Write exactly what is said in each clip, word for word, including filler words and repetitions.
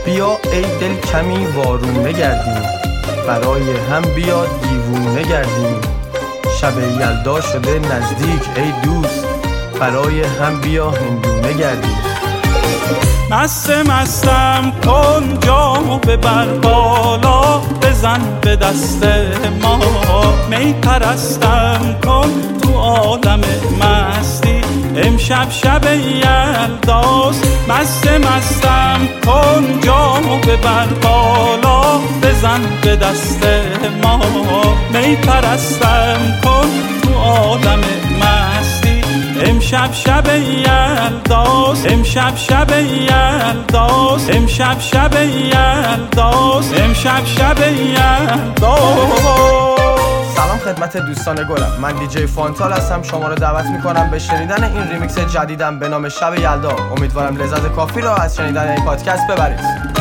بیا ای دل کمی وارونه گردیم، برای هم بیا دیوونه گردیم. شب یلدا شده نزدیک ای دوست، برای هم بیا هندونه گردیم. مست مستم کن جامو ببر بالا، بزن به دست ما. می پرستم کن تو عالم مستی، امشب شب یلداست. مست مستم کن جامو ببر بالا، بزن به دست ما. می پرستم کن تو عالم مستی، امشب شب یلداست. امشب شب یلداست. امشب شب یلداست. امشب شب یلداست. سلام خدمت دوستان گلم، من دیجی فانتال هستم. شما رو دعوت میکنم به شنیدن این ریمیکس جدیدم به نام شب یلدا. امیدوارم لذت کافی را از شنیدن این پادکست ببرید.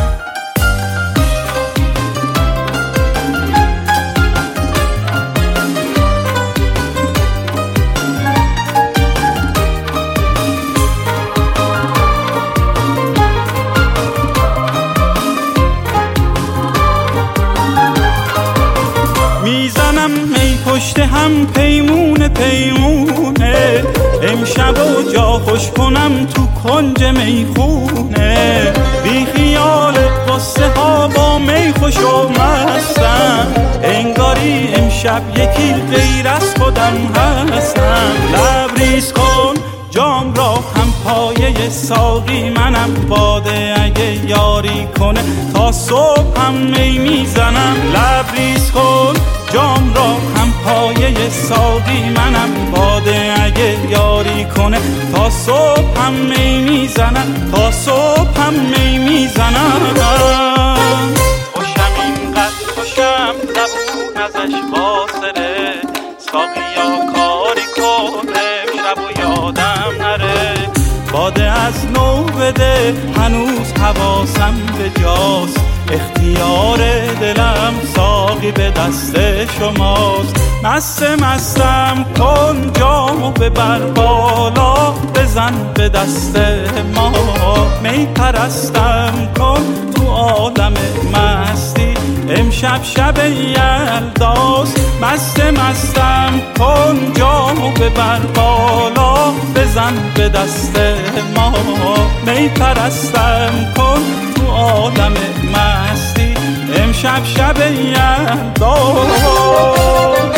میزنم می پشت هم پیمونه پیمونه، امشب و جا خوش کنم تو کنج میخونه. بی خیال قصه ها با می خوش و مستم، انگاری امشب یکی غیر از خودم هستم. لبریز کن جام را هم پایه ساقی منم، باده اگه یاری کنه تا صبح هم می میزنم. لبریز کن جام را هم پایه ساقی منم، باده اگه یاری کنه تا صبح هم می میزنم. تا صبح هم می میزنم. خوشم اینقدر خوشم زبون ازش فاصله، ساقیا کاری کنه شب و یادم نره. باده از نو بده هنوز حواسم به جاست، اختیار دلم ساقی به دست شماست. مست مستم کن جامو ببر بالا، بزن به دست ما. می پرستم کن تو عالم مستی، امشب شب یلداست. مست مستم کن جامو ببر بالا، بزن به دست ما. می پرستم کن تو عالم مستی، امشب شب یلداست.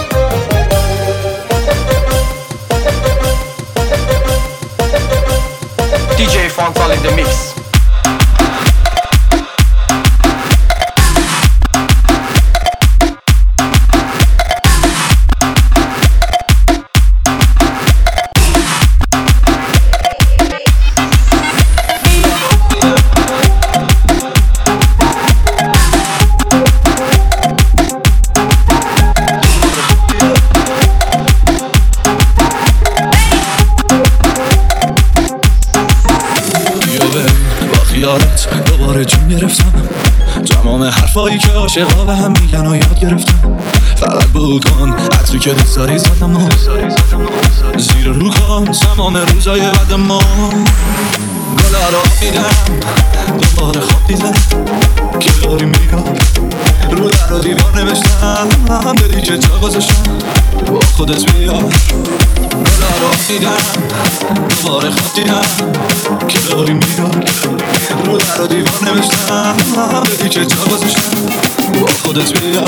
دیجی فانتال in the mix. دوباره جون گرفتم، تمام حرفایی که عاشقا به هم میگن و یاد گرفتم. فقط بود کن عطری که دوست داری زدم و زیر رو کن تمام روزای بعد ما. گلا رو میدم دوباره خواب دیدم که داری میگم رو در و دیوار نوشتم، داری که جا گذاشتم با خودت بیا. گلا رو میدم دوباره خواب دیدم که داری میگم رو در و دیوار نوشتم، داری که جا گذاشتم با خودت بیا.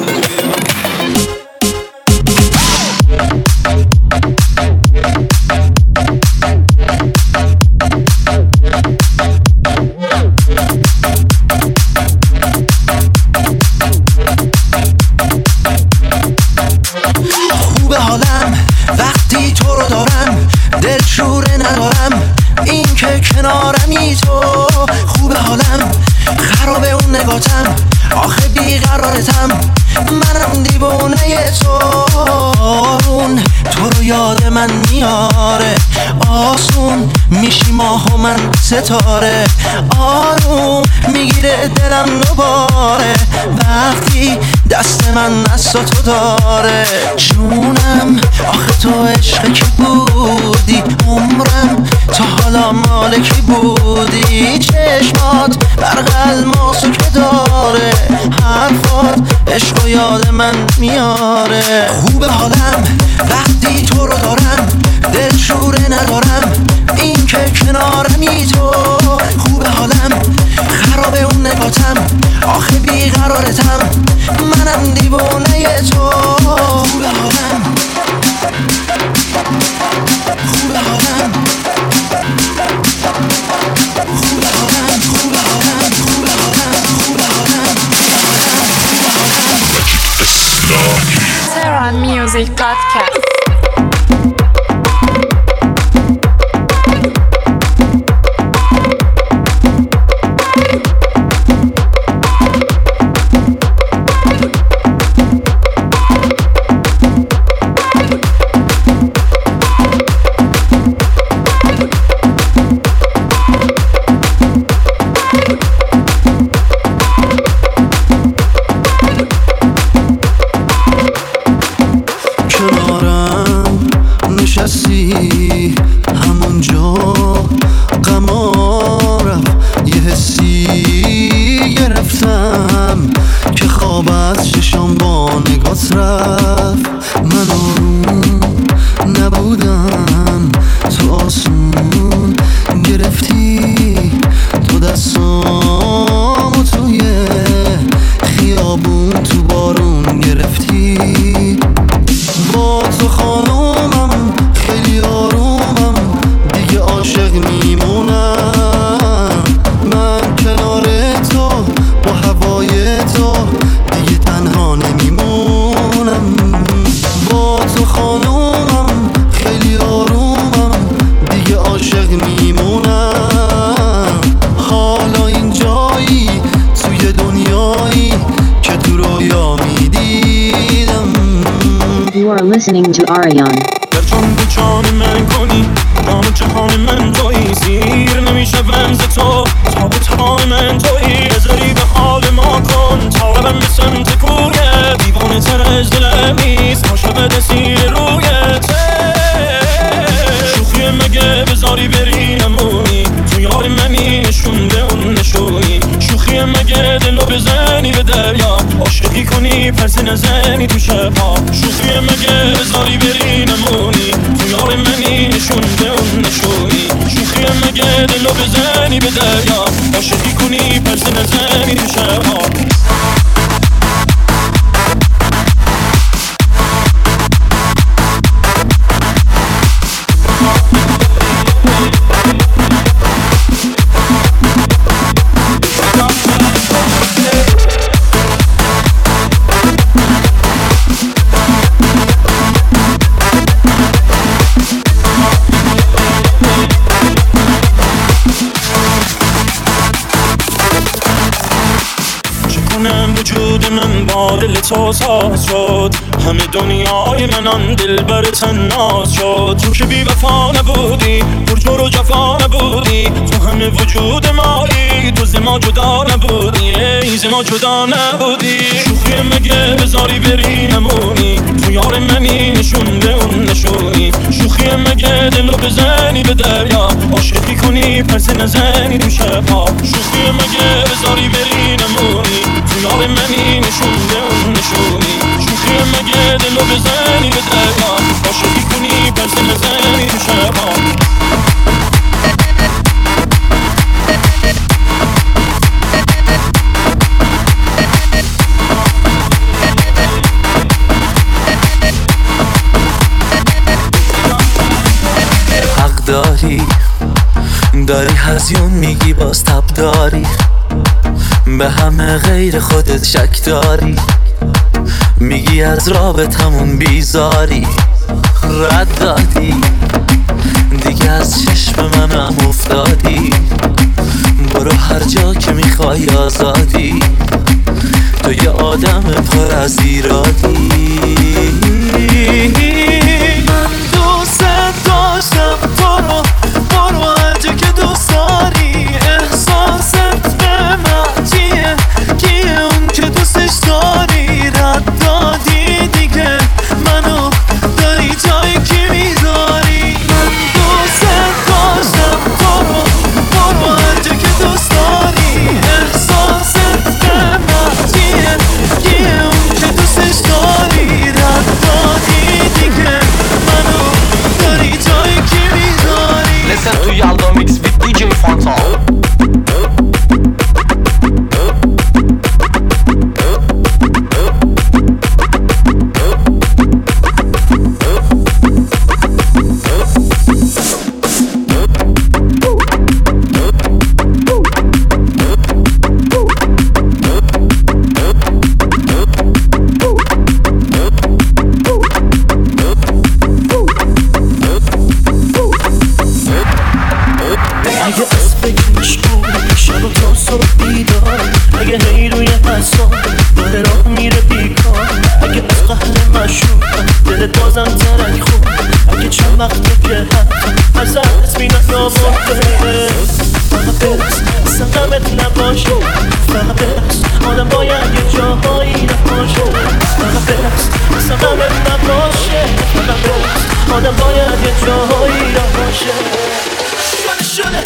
خوبه حالم وقتی تو رو دارم، دلشوره ندارم این که کنارمی تو. خوبه حالم خرابه اون نگاتم، آخه بیقرارتم منم دیوونه تو تو رو یاد من میاره آسون میشی ماه و من ستاره آروم میگیره دلم دوباره وقتی دست من دست تو داره جونم آخه تو عشق کی بودی عمرم تا حالا مال کی بودی چشمات برق الماسو که داره حرفات عشق و یاد من میاره خوب حالم وقتی تو رو دارم دل شوره ندارم این که کنارمی تو خوب حالم خرابه اون نگاتم آخه بیقرارتم منم دیوانه تو خوب حالم خوب حالم خوب حالم خوب حالم خوب حالم خوب حالم Tehran Music Podcast. همونجا قمارم یه حسی گرفتم که خواب از چشام با نگات رفت من آروم نبودم تو آسون گرفتی تو دستامو توی خیابون تو بارون گرفتی با تو خانومم خیلی آرومم دیگه عاشق میمونم من کنار تو با هوای تو دیگه تنها نمیمونم با تو خانومم خیلی آرومم دیگه عاشق میمونم حالا این جایی توی دنیایی که تو رویا میدیدم. You are listening to Arion. در چون به جان من کنی نام جهان من تویی سیر نمیشم ز تو تا به تمام من تویی بذاری به حال ما کن تا قلبم به سمت کویه دیوانه تر از دلم نیست عاشق سیر رویته شوخی مگه بذاری بری نمونی تو یار منی نشون به اون نشونی شوخی مگه دلو بزنی به دریا عاشقی کنی پرس نزنی تو شبها شوخی مگه بذاری بری نمونی تو یار منی نشون به اون نشونی شوخی مگه دلو بزنی به دریا عاشقی کنی پرس نزنی تو شبها وجود من با دل تو ساز شد همه دنیای من آن دل بر تناز شد تو که بی وفا نبودی پر جور و جفا نبودی تو همه وجود مایی تو ز ما جدا نبودی ای ز ما جدا نبودی شوخی مگه بذاری بری نمونی تو یار منی نشون به اون نشونی شوخی مگه دلو بزنی به دریا عاشقی کنی پرس نزنی تو شبها شوخی مگه بذاری بری نمونی تو یار منی نشون به اون نشونی شوخی مگه دلو بزنی به دریا عاشقی کنی پرس نزنی تو شبها حق داری داری هزیون میگی باز تب داری به همه غیر خودت شک داری میگی از رابطمون بیزاری رد دادی دیگه از چشم منم افتادی برو هر جا که میخوای آزادی تو یه آدم پر از ایرادی. من دوست داشتم تو رو، برو هر جا که دوست داری. احساست به من چیه؟ کیه اون که دوستش داری؟ رد دادی دیگه منو، داری جای کی میذاری؟ من دوست داشتم تو رو، برو هر جا که دوست داری. احساست به من چیه؟ کیه اون که دوستش داری؟ رد دادی دیگه منو، داری جای کی میذاری؟ Listen to Yaldo Mix with دی جی Fanta. اگه از فکرش کنی شب و تا صبح بیدار، اگه هی روی حساب داره راه میره بیکار، اگه از قهر مشروب دلت بازم ترک خود، اگه چند وقته که حتی از از بینت نابرده. فقط برس اصلا غمت نباشه، فقط برس آدم باید یه جاهایی نباشه. فقط برس اصلا غمت نباشه، فقط برس آدم باید یه جاهایی نباشه. شده شده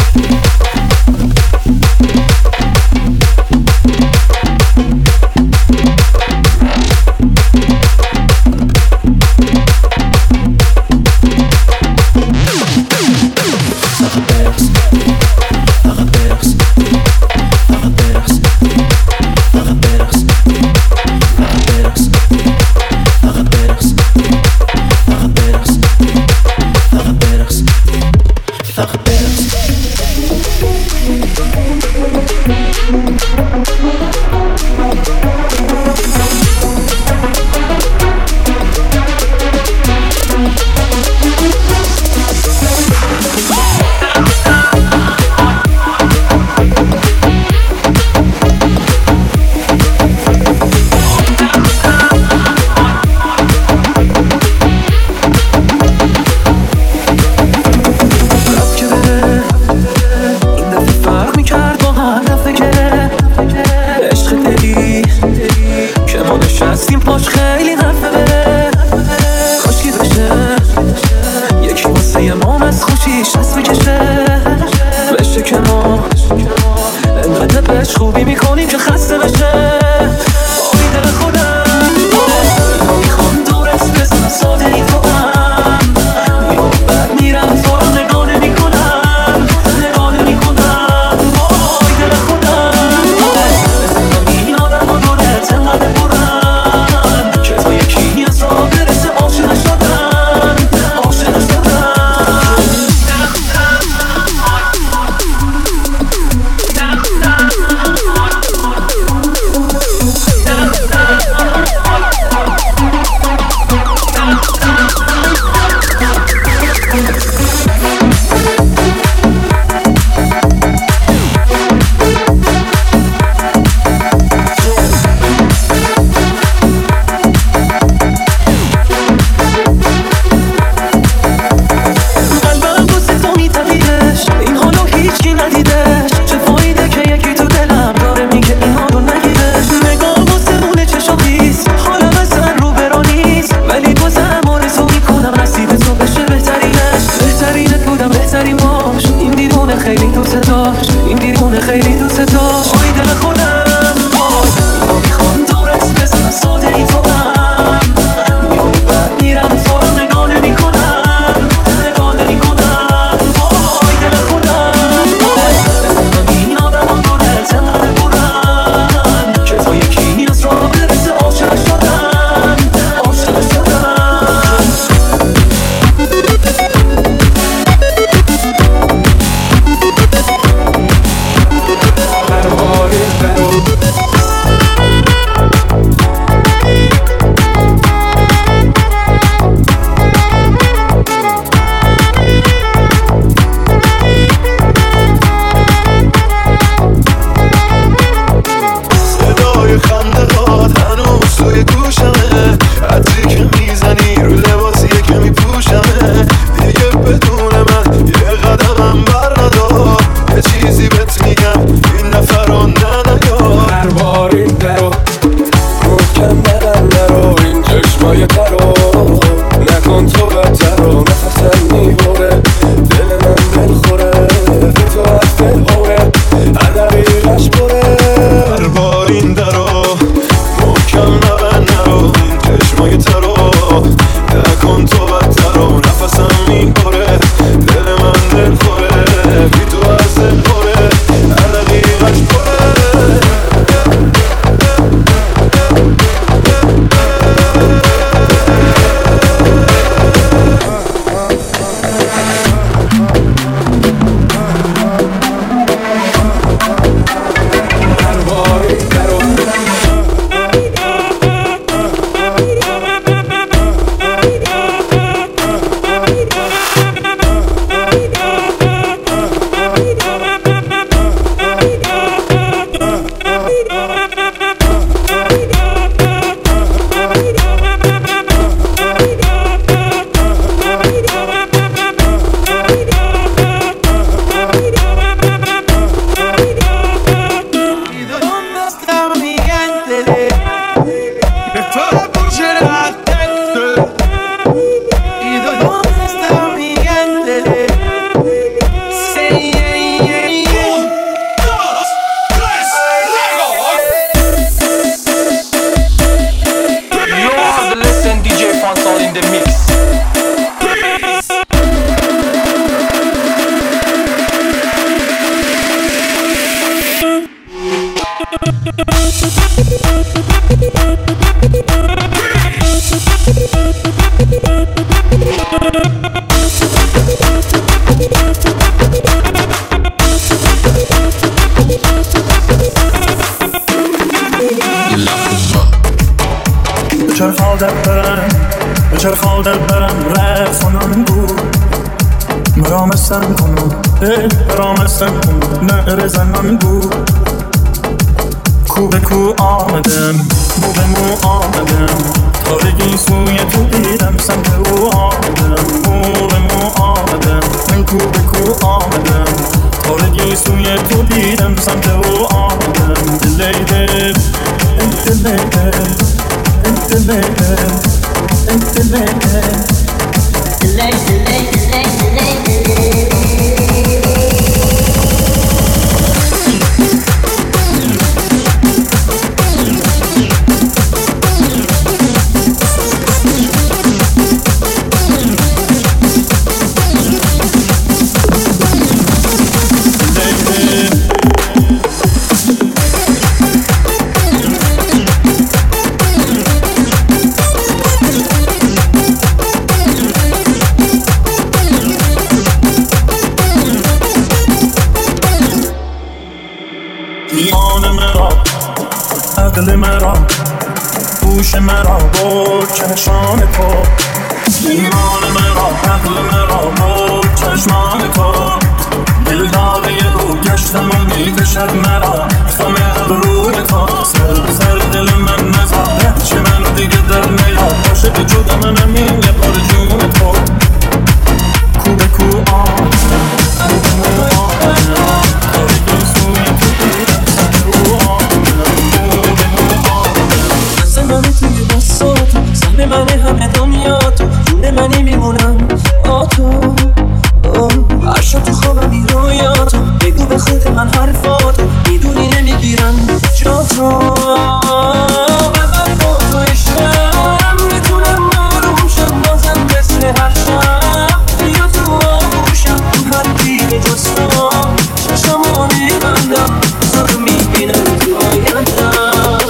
خوبی میکنیم که خسته بشه. آی دل خودم میخوام دورت بزنم، ساده ای تو هم میام بر میرم تو رو نگاه نمی کنم، نگاه نمی کنم. آی دل خودم بزنم این آدم و دورت انقدر برم که تا یکی از را برسه عاشق شدم، عاشق شدم. خیلی دوست داشت. آی دل خودم میخوام دورت بزنم، ساده ای تو هم میام بر میرم تو رو نگاه نمی کنم، نگاه نمی کنم. آی دل خودم بزنم این آدم و دورت انقدر برم که تا یکی از را برسه عاشق شدم، عاشق شدم. Battle خالدر برم بچر خالدر برم رفانم بود مرامستم کنم مرامستم کنم نه رزنم بود کو به کو آمدم مو به مو آمدم تارگی سوی تو دیدم سمت او آمدم مو به مو آمدم من کو به کو آمدم تارگی سوی تو دیدم سمت او آمدم دلیده دلیده دلیده دلیده عقل مرا گوش مرا با چشمان تو ایمان مرا عقل مرا با چشمان تو دل داده رو گشتم و میکشد مرا خم ابروی تو سر سر دل من نزاره چه من دیگه در نیاد عاشق جدا منم این یه بار جون تو کو به کو آمدم کو به مو آمدم تارگی سوی تو دیدم سمت رو منه توی دستاتو سهم منه همه دنیاتو جون منی میمونم آتو هر شب تو خوابم این رویاتو بگو به خود من حرفاتو میدونی نمیگیرم جاتو ببر با تو عشقم میتونم آرومشم بازم مثل هر شب بیا تو آغوشم تو هر دیگه جستم چشمو میبندم تو میبینم تو آیندم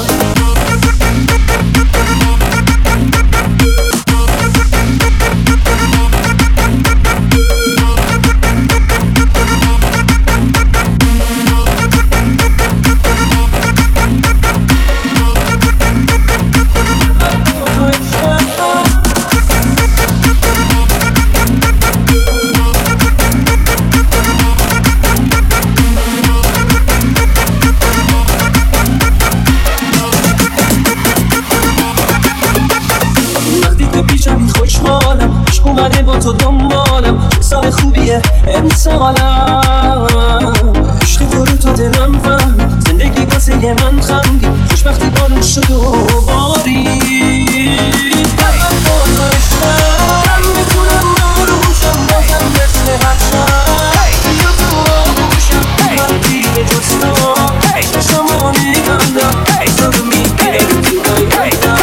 تو دنبالم حساب خوبیه امسالم عشق تو رو تا دلم فهم زندگی واسه یه من خمگی خوشبختی بارون شد و باری با تو عشقم میتونم آرومشم بازم مثل هر شب یا تو آغوشم هر دیگه جستم چشمو میبندم تو رو میبینم تو آیندم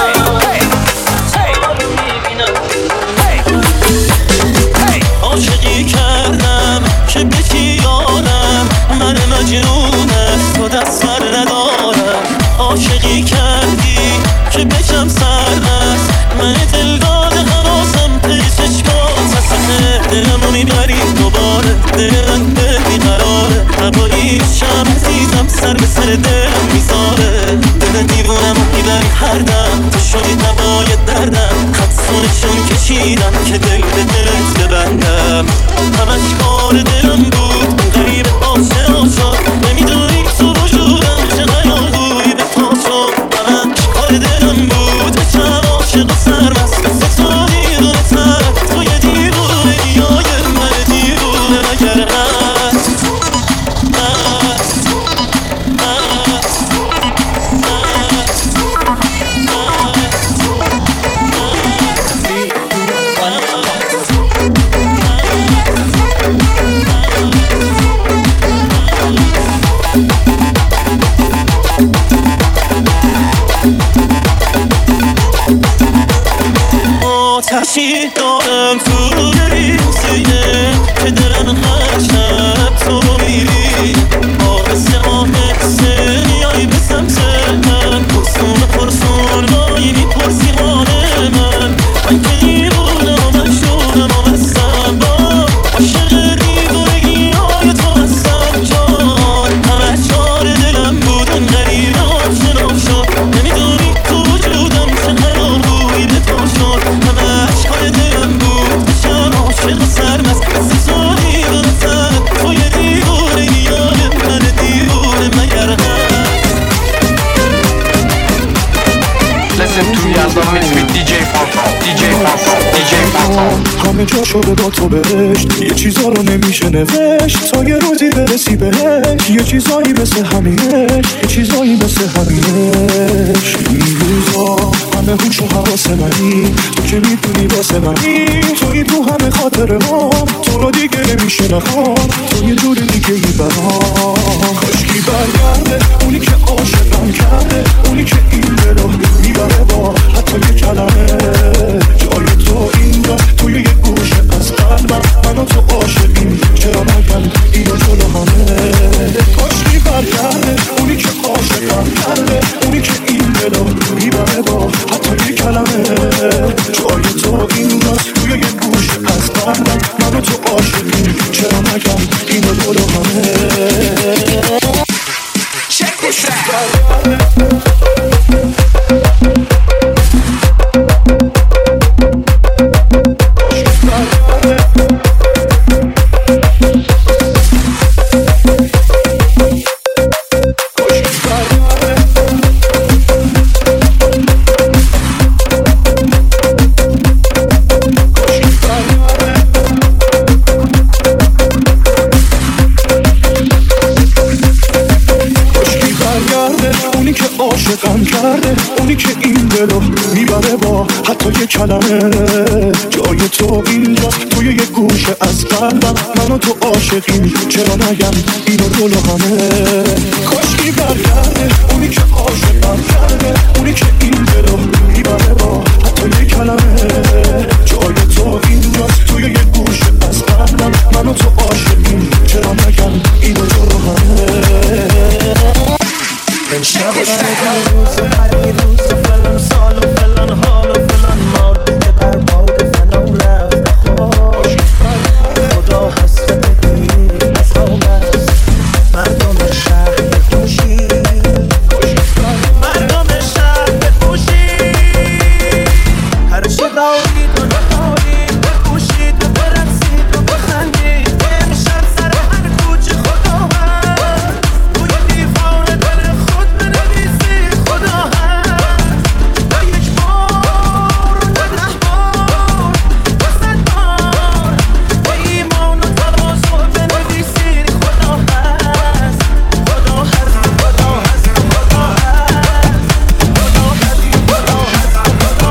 عاشقی کردم که بکی یارم من مجنون است تو دست سر ندارم عاشقی کردی که بکم سر است من دلداده حراسم پی چشمات هسته دلمو میبری دوباره دل من به بیقراره هوایی شم عزیزم سر به سر دلم میذاره دل دیوونم میبری هر دم تو شدی دوای دردم خدسونشون کشیدم که دل به دلت ببندم همش کار دلم بود غریب عاشق شد نمیدونی تو وجودم چه غیاروی به پا شد همش کار دلم بود بچم عاشق و سرمست تو دیدونه تر تو یه دیوونه دیای من دیوونه مگر هست هست هست آتشی دارم تو دلی سینه که دلم هر شب تو میری آهسته آهسته میایی به سمت من پرسون پرسون مایی میپرسی حال من من که دیوونم و مجنونم و هستم با عاشق دیوونگی های تو هستم جان همه چار دلم بودن غریب آشنا شد نمیدونی تو وجودم چه قرار روی همه جا شده با تو بهشت. یه چیزا رو نمیشه نوشت تا یه روزی برسی بهش. یه چیزایی مثل همینش، یه چیزایی مثل همینش. این روزا همه هوش و حواس منی، تو که میدونی واسه منی. توی تو همه خاطر ما، تو رو دیگه نمیشه نخوام، تو یه جور دیگه ای برام. کاشکی برگرده اونی که عاشقم کرده، اونی که این دلو میبره با حتی یه کلمه. جای تو اینجا توی یه گوشه از قلبم، من و تو عاشقیم چرا نگم اینو جلو همه. کاشکی برگرده اونی که عاشقم کرده، اونی که این دلو میبره با حتی یه کلمه. جای تو اینجا توی یه گوشه از قلبم، من و تو عاشقیم چرا نگم اینو جلو همه. Check this out. کلمه. جای تو اینجاست توی یه گوشه از قلبم، من و تو عاشقیم چرا نگم اینو جلو همه. کاشکی برگرده اونی که عاشقم کرده، اونی که این دلو میبره با حتی یه کلمه. جای تو اینجاست توی یه گوشه از قلبم، من و تو عاشقیم چرا نگم اینو جلو همه. امشب هر روز هر روز فلان سال و فلان حال و فلان مار دیگه بر باد فلان لفت نخواه. خدا حسرت دیر از خواب است مردم شهر بپوشی، مردم شهر بپوشی. هر چی دارید و ندارید بپوشید و برقصید و بخندید. امشب سر هر کوچه خدا هست، روی دیوار دل خود بنویسید خدا هست. و یک بار و ده بار و صد بار به ایمان و تواضع بنویسید خدا هست، خدا هست، خدا هست، خدا هست، خدا هست، خدا هست، خدا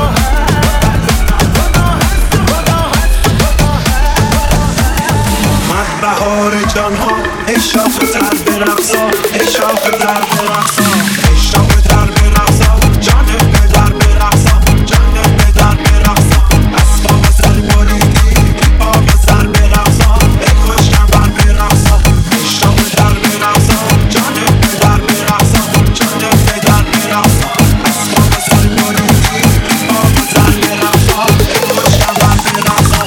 هست. بهار جانها ای شاخ تر برقصا، ای شاخ تر برقصا، ای شاخ تر برقصا. جان پدر برقصا، جان پدر برقصا. اسباب سر بریدی آب سر برقصا، ای خوشگم بر برقصا. ای شاخ تر برقصا، جان پدر برقصا، جان پدر برقصا. اسباب سر بریدی آب سر برقصا، ای خوشگم بر برقصا.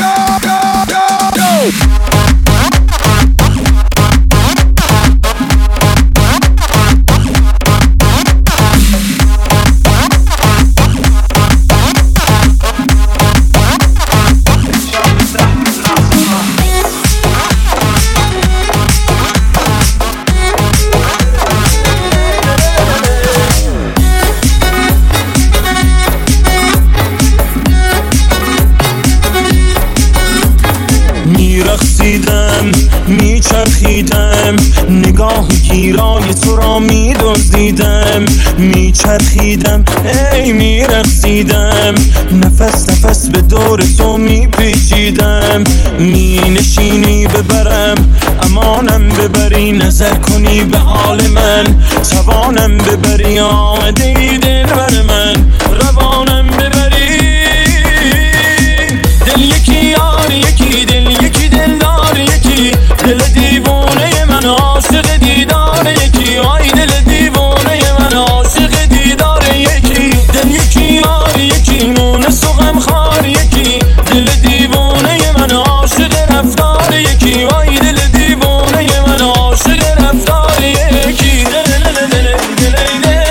میرقصیدم میچرخیدم، نگاه گیرای تو را میدزدیدم. میچرخیدم ای میرقصیدم، نفس نفس به دور تو میپیچیدم. مینشینی ببرم امانم ببری، نظر کنی به حال من توانم ببری. آمده ای دل بر من روانم ببری. دل یکی یار یکی دل یکی دل دار یکی، دل دیوانه من عاشق دیدار یکی. آی دل دیوانه من عاشق دیدار یکی. دل یکی یار یکی مونس و غمخوار یکی، دل دیوانه من عاشق رفتار یکی. آی دل دیوانه من عاشق رفتار یکی. دل دل دل دل دل دل.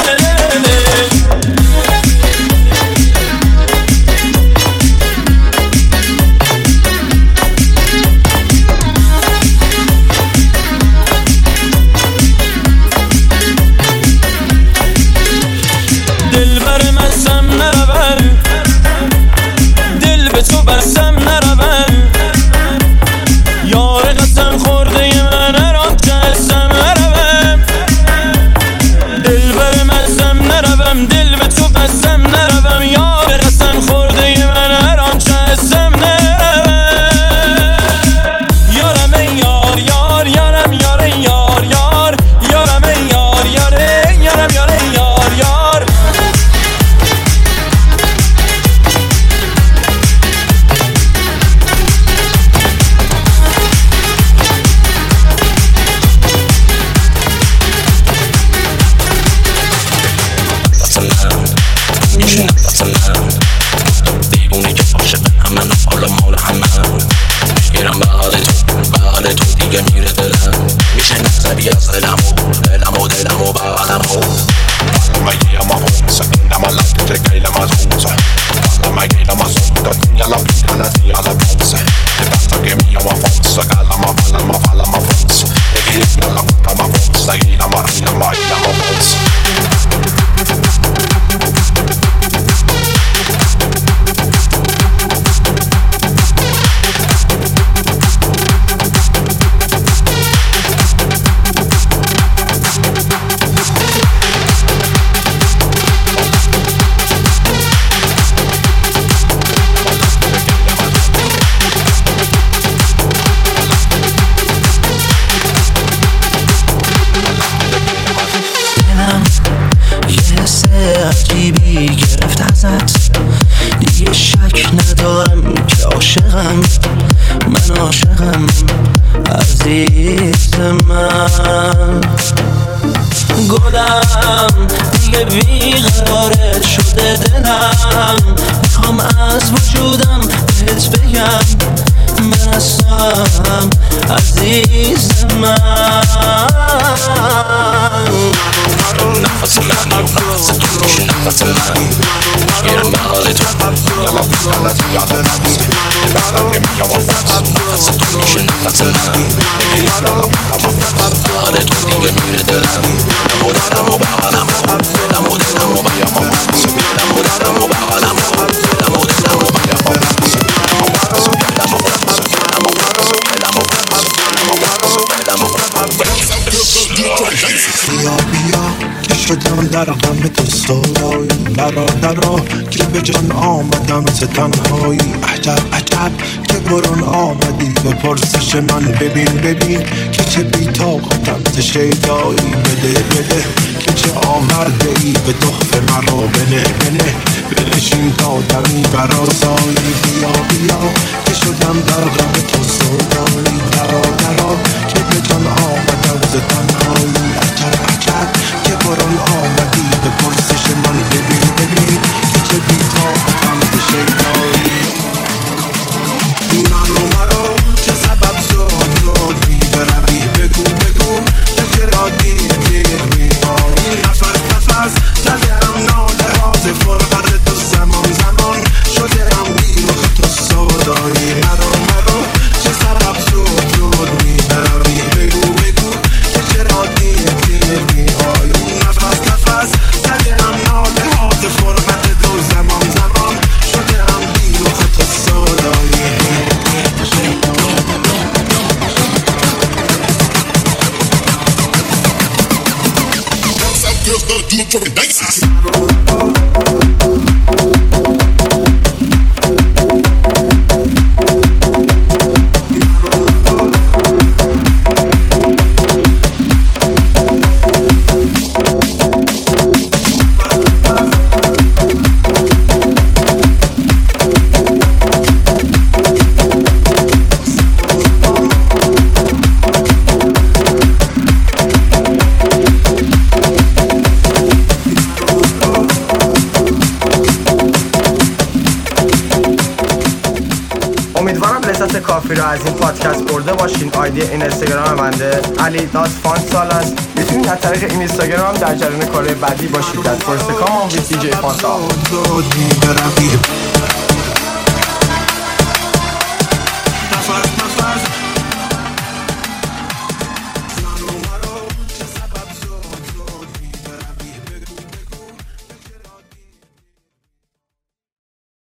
بی از دلمو دلمو دلمو بغلمو مگه ما فونسا اینم لفت تکیل مزونسا مگه ما سونتا دنیا la vita natia la ponza e basta che mia ma fonsa cala ma falla ma falla ma fonsa e che io la puta ma fonsa e la marina ma la ma fonsa عجیبی گرفت ازت دیگه شک ندارم که عاشقم من عاشقم عزیز من گلم دیگه بیقرارت شده دلم میخوام از وجودم بهت بگم من هستم عزیز من نفس من نفس تو میشه نفس من گیرم به حال تو یه ما بیتنت یاد نفس بعدم که میگم وفت نفس تو میشه نفس من حال تو دیگه میره دلم دلم و دلم و بغلم دلم و دلم و بگم وفت دلم و دلم و بغلم دلم و دلم و بگم وفت دلم و بیا بیا که شدم در غم تو سودایی درا درا که به جان آمدم ز تنهایی عجب عجب که برون آمدی به پرسش من ببین ببین که چه بی طاقتم ز شیدایی بده بده که چه آورده ای به تحفه مرا بنه بنه بنشین تا دمی براسایی بیا بیا که شدم در غم تو سودایی درا درا که به جان آمدم ز تنهایی عجب عجب که برون آمدی به پرسش من ببین ببین که چه بی طاقتم ز شیدایی منو مرا چه سبب شد بی بروی بگو بگو که چرا دیر دیر میایی نفس نفس زدم ناله ها ز فرقت تو زمان زمان شدم بی رخ تو سودایی مرا مرا چه سبب شد بی بروی بگو بگو که چرا دیر دیر میایی نفس نفس زدم ناله ها ز فرقت تو زمان زمان شدم بی رخ تو سودایی Girls gotta do it for the dances. کافی رو از این پادکست برده باشین. آیدی این اینستاگرام منده علی دات فانسال است. میتونید از طریق این اینستاگرام در جریان کارهای بعدی باشید. در فرست کام ویت دی جی فانسال.